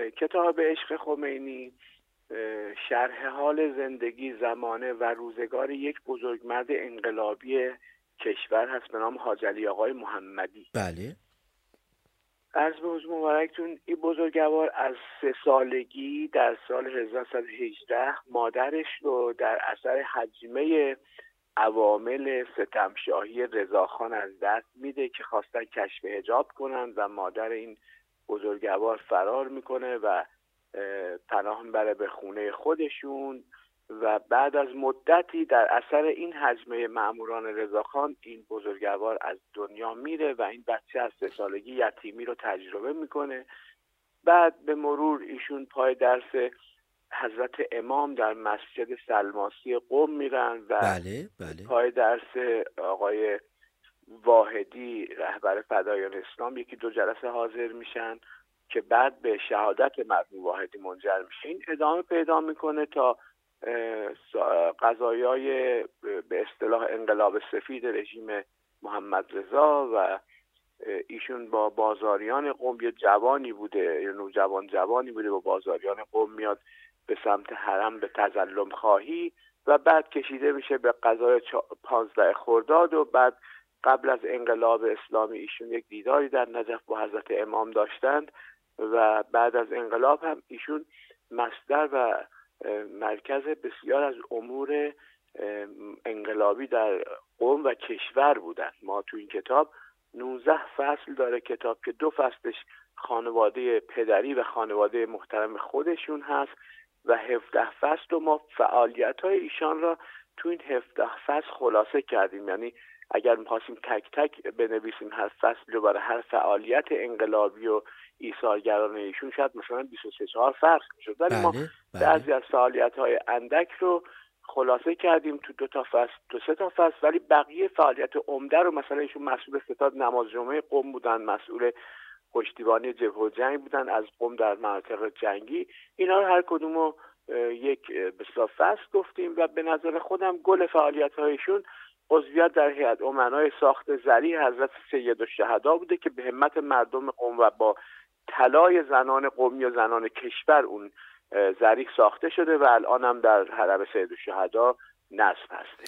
کتاب عشق خمینی شرح حال زندگی، زمانه و روزگار یک بزرگمرد انقلابی کشور هست به نام حاج علی آقای محمدی. بله. عرض به حضور مبارکتون این بزرگوار از 3 سالگی در سال 1918 مادرش رو در اثر هجمه عوامل ستمشاهی رضاخان از دست میده که خواستن کشف حجاب کنن و مادر این بزرگوار فرار میکنه و پناه میبره به خونه خودشون و بعد از مدتی در اثر این هجمه مأموران رضاخان این بزرگوار از دنیا میره و این بچه از 3 سالگی یتیمی رو تجربه میکنه. بعد به مرور ایشون پای درس حضرت امام در مسجد سلماسی قم میرن و بله. پای درس آقای واحدی رهبر فدایان اسلام 1-2 جلسه حاضر میشن که بعد به شهادت مرحوم واحدی منجر میشه. این ادامه پیدا میکنه تا قضایای به اصطلاح انقلاب سفید رژیم محمد رضا و ایشون با بازاریان قم، یه جوانی بوده، یه جوانی بوده با بازاریان قم میاد به سمت حرم به تظلم خواهی و بعد کشیده میشه به قضای 15 خرداد و بعد قبل از انقلاب اسلامی ایشون یک دیداری در نجف با حضرت امام داشتند و بعد از انقلاب هم ایشون مصدر و مرکز بسیار از امور انقلابی در قم و کشور بودند. ما تو این کتاب 19 فصل داره کتاب که 2 فصلش خانواده پدری و خانواده محترم خودشون هست و 17 فصل رو ما فعالیت‌های ایشان را تو این 17 فصل خلاصه کردیم. یعنی اگر می‌خواستیم تک تک بنویسیم هر فصل رو برای هر فعالیت انقلابی و ایثارگرانه ایشون شاید مثلا 23-4 فصل می‌شد، ولی ما بعضی از فعالیت‌های اندک رو خلاصه کردیم تو 2 تا فصل، 2-3 تا فصل، ولی بقیه فعالیت عمده رو مثلا ایشون مسئول ستاد نماز جمعه قم بودن، مسئول پشتیبانی جبهه و جنگ بودن از قم در مناطق جنگی. اینا رو هر کدومو یک بسیار فصل گفتیم و به نظر خودم گل فعالیت‌هایشون عضویت در هیئت امنای ساخت زریح حضرت سیدالشهدا بوده که به همت مردم قم و با طلای زنان قمی و زنان کشور اون زریح ساخته شده و الان هم در حرم سیدالشهدا نصب هسته.